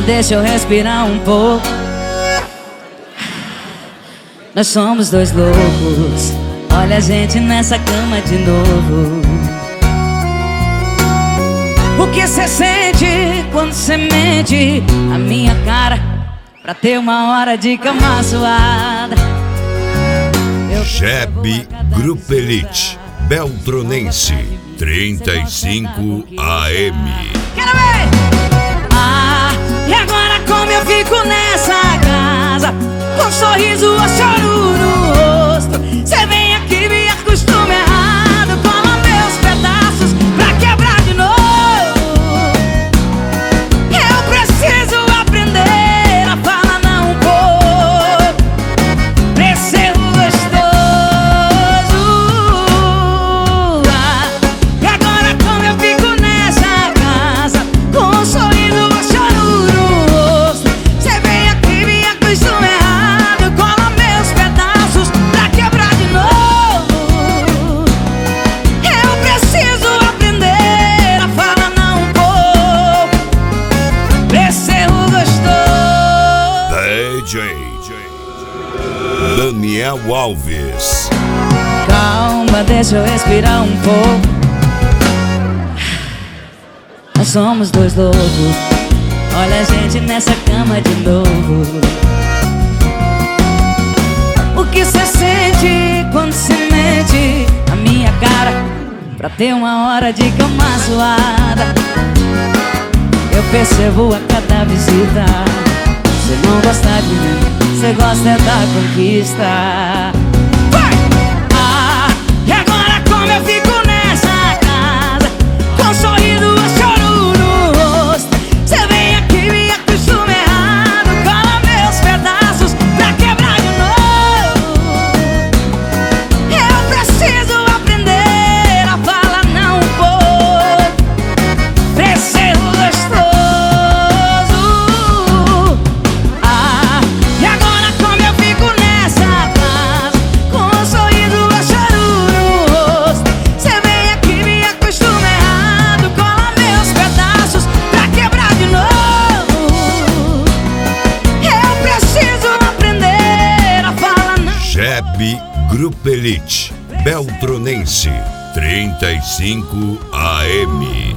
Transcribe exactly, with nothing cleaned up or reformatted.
Calma, deixa eu respirar um pouco. Nós somos dois loucos. Olha a gente nessa cama de novo. O que cê sente quando cê mente a minha cara pra ter uma hora de cama suada? Jeb Grupo Elite, Beltronense, trinta e cinco A M. Quero ver! Ah, e agora como eu fico nessa casa, com um sorriso ou choro no rosto? Cê vem aqui, me acostuma errado, cola meus pedaços pra quebrar de novo. Eu preciso aprender a falar não um pouco pra ser gostoso. Ah, e agora como eu fico nessa casa, com um sorriso ou choro no rosto? Cê vem aqui, me acostuma errado, cola meus pedaços pra quebrar de novo. Eu preciso aprender a falar não um pouco pra ser gostoso. D J Daniel Alves. Calma, deixa eu respirar um pouco. Nós somos dois loucos. Olha a gente nessa cama de novo. O que cê sente quando cê mente a minha cara pra ter uma hora de cama suada? Eu percebo a cada visita. Cê não gosta de mim, cê gosta é da conquista. Vai! Ah, e agora como eu fico nessa casa, com um sorriso ou choro no rosto? Cê vem aqui, me acostuma errado, cola meus pedaços pra quebrar de novo. Eu preciso aprender a falar não um pouco pra ser gostoso. Ah, e agora como eu fico nessa casa, com um sorriso ou choro no rosto? Cê vem aqui, me acostuma errado, cola meus pedaços pra quebrar de novo. Eu preciso aprender a falar não. Jeb Grupo Elite, Beltronense, trinta e cinco A M.